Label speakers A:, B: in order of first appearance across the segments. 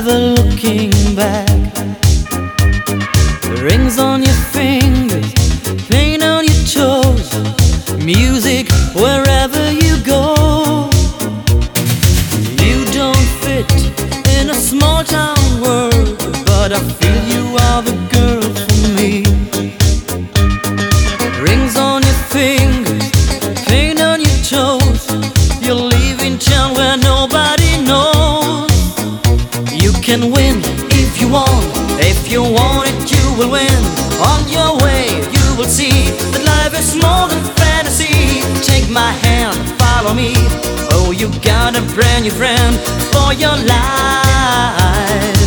A: never looking back. Rings on your fingers, paint on your toes, music wherever you go. You don't fit in a small town world, but I feel you are the girl for me. Rings on your fingers, paint on your toes, you're leaving town where nobody knows. You can win if you want, if you want it you will win. On your way you will see that life is more than fantasy. Take my hand, follow me, oh you got a brand new friend for your life.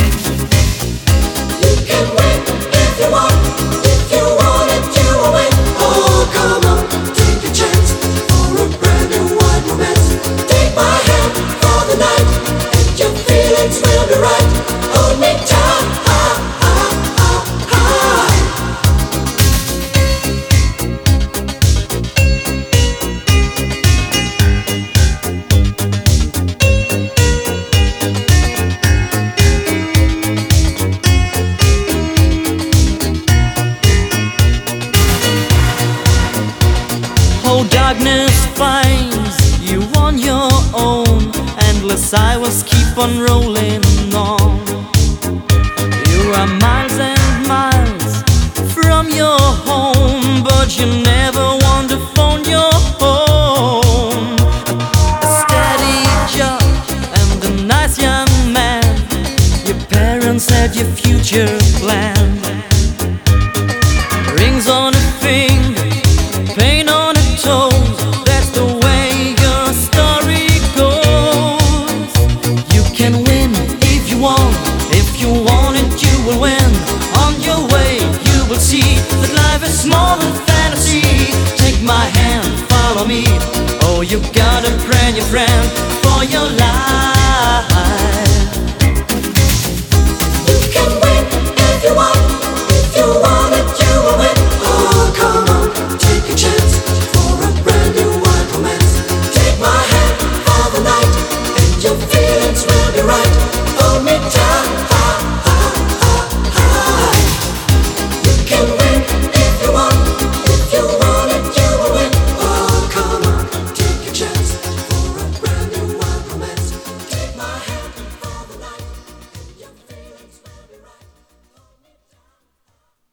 B: You can win if you want, if you want it you will win. Oh come on, take a chance for a brand new wide romance. Take my hand for the night and your feelings will be right. Hold me tight.
A: Oh, darkness finds you on your own. Endless highways keep on rolling on. You are miles and miles from your home, but you never want to phone your home. A steady job and a nice young man, your parents had your future planned. Rings on a finger, paint on a toe, that's the way your story goes. You can win if you want, if you want it you will win. On your way you will see that life is more than fantasy. Take my hand, follow me, oh you got a brand new friend for your